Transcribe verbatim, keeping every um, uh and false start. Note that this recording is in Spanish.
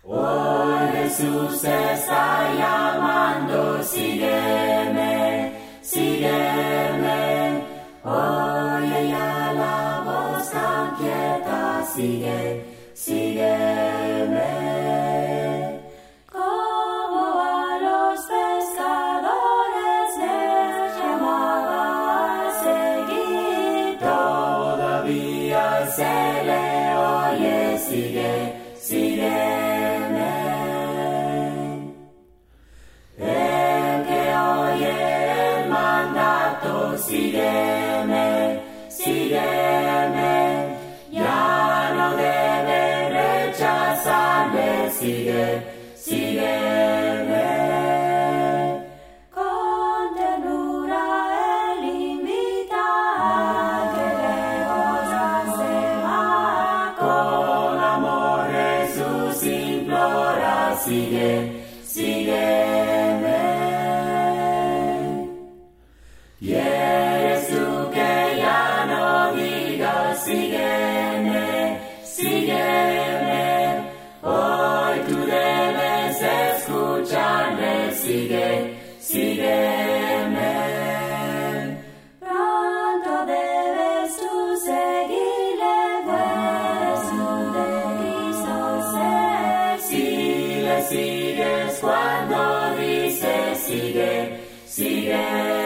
Hoy Jesús te está llamando, sígueme, sígueme. Oye ya la voz tan quieta, sigue, sígueme. Como a los pescadores les llamaba a seguir, todavía se le oye, sigue, sígueme. El que oye el mandato, sígueme, sígueme, ya no debe rechazarme, sigue, sígueme. Con ternura él invita a que lejos se va, con amor Jesús implora, sigue, sígueme. ¿Quieres tú que ya no digas sígueme, sígueme? Hoy tú debes escucharme, sigue, sígueme. Pronto debes tú seguirle, pues tú de Cristo ser. Si le sigues cuando dice sigue, sigue.